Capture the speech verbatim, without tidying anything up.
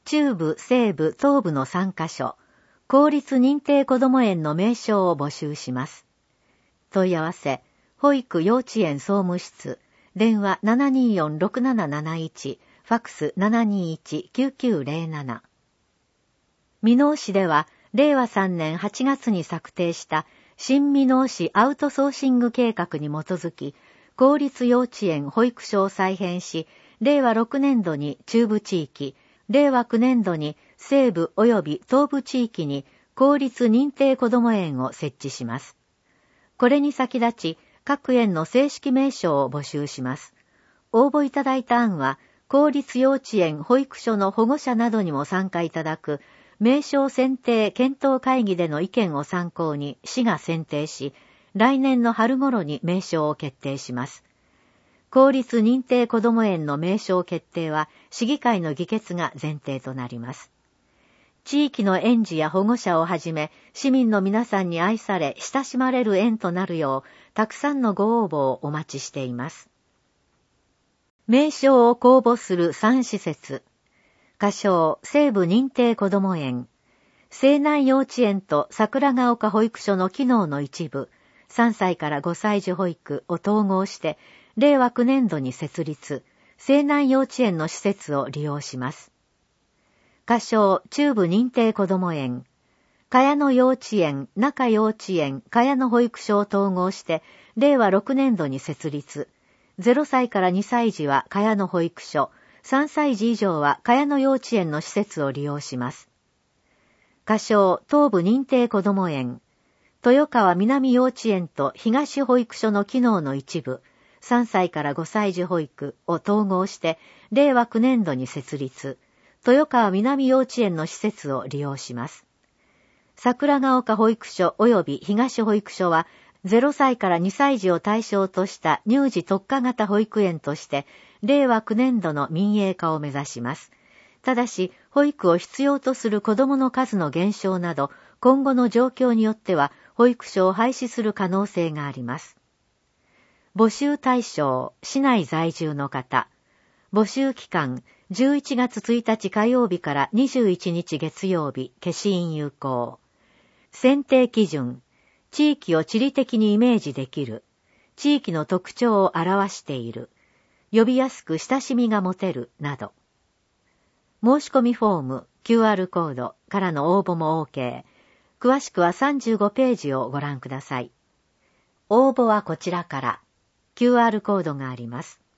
中部、西部、東部のさんカ所、公立認定こども園の名称を募集します。問い合わせ、保育幼稚園総務室、電話 ななにーよんろくなななないち、ファックス ななにーいちきゅうきゅうゼロなな。箕面市では、れいわさんねんはちがつに策定した新箕面市アウトソーシング計画に基づき、公立幼稚園保育所を再編し、れいわろくねんどに中部地域、れいわきゅうねんどに西部及び東部地域に公立認定こども園を設置します。これに先立ち、各園の正式名称を募集します。応募いただいた案は、公立幼稚園保育所の保護者などにも参加いただく、名称選定検討会議での意見を参考に市が選定し、来年の春頃に名称を決定します。公立認定こども園の名称決定は市議会の議決が前提となります。地域の園児や保護者をはじめ、市民の皆さんに愛され親しまれる園となるよう、たくさんのご応募をお待ちしています。名称を公募するさん施設。仮称、西部認定こども園。西南幼稚園と桜ヶ丘保育所の機能の一部、さんさいからごさい児保育を統合して、れいわきゅうねんどに設立、西南幼稚園の施設を利用します。仮称、中部認定こども園。茅野幼稚園、中幼稚園、茅野保育所を統合して、れいわろくねんどに設立。ゼロさいからにさい児は茅野保育所、さんさい児以上は茅野幼稚園の施設を利用します。仮称、東部認定こども園。豊川南幼稚園と東保育所の機能の一部、さんさいからごさい児保育を統合して、れいわきゅうねんどに設立。豊川南幼稚園の施設を利用します。桜ヶ丘保育所及び東保育所は、ゼロさいからにさい児を対象とした乳児特化型保育園として、れいわきゅうねんどの民営化を目指します。ただし、保育を必要とする子どもの数の減少など、今後の状況によっては、保育所を廃止する可能性があります。募集対象、市内在住の方。募集期間、じゅういちがつついたち火曜日からにじゅういちにち月曜日、消印有効。選定基準、地域を地理的にイメージできる。地域の特徴を表している。呼びやすく親しみが持てる、など。申し込みフォーム、キューアール コードからの応募も OK。詳しくはさんじゅうごページをご覧ください。応募はこちらから。キューアール コードがあります。